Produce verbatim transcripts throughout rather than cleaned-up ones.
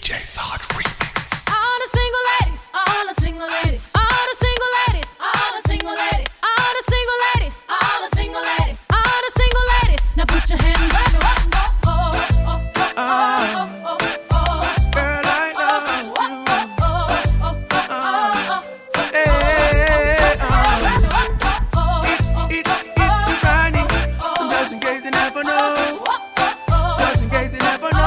J Zod Remix. All the single ladies, all the single ladies, all the single ladies, all the single ladies, all the single ladies, all the single ladies, all the single ladies. Now put your hands up. Oh, oh, oh, oh, oh, oh, oh. Girl, I love you. Oh, oh, oh, oh, oh. Hey, oh. It's, it's, it's a Ronnie. Just in case you never know. Just in case you never know.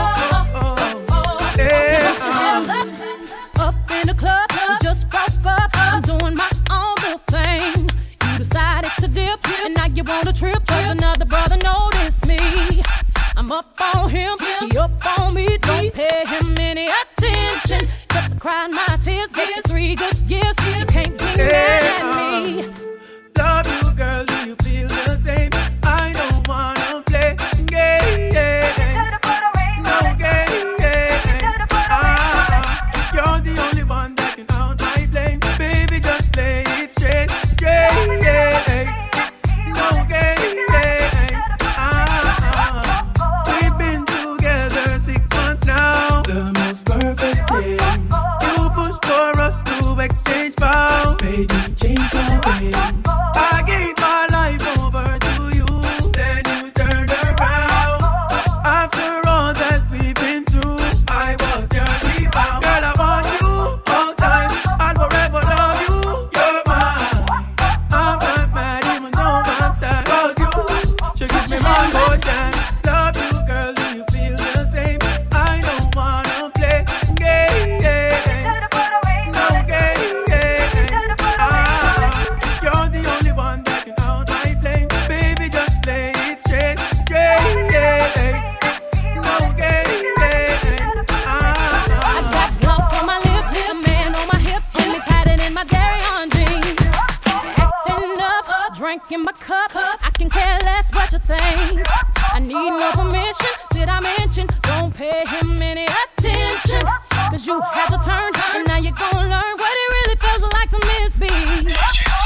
Hey, oh. Up in the club, we just broke up. I'm doing my own little thing. You decided to dip, and now you want a trip. Cause another brother noticed me. I'm up on him, he up on me. Don't pay him any attention. Cause I cried my tears, get three good years. You can't be mad at me. Love you, girl, do you feel the same? I don't wanna play games. No games. Ah, you're the only one that can out my flame. Baby, just play it straight, straight. No games. Ah, we've been together six months now. The most perfect thing. You pushed for us to exchange vows. Made me change my ways. I gave my life over to you, then you turned around. After all that we've been through, I was your rebound. Girl, I want you all time. I'll forever love you. You're mine. I'm not mad even though I'm sad. Cause you should give me one more chance. Love you, girl, do you feel the same? I don't wanna play games. No games. Ah, you're the only one that can out my flame. Baby, just play it straight, straight. No games. I Ah, got gloves on my lips, a man on my hips, and me tatted in my dairy on jeans. Acting up, drink in my cup. I can care less what you think. I need no permission. Did I mention? Don't pay him any attention. Cause you had your turn, and now you're gonna learn what it really feels like to miss me. D J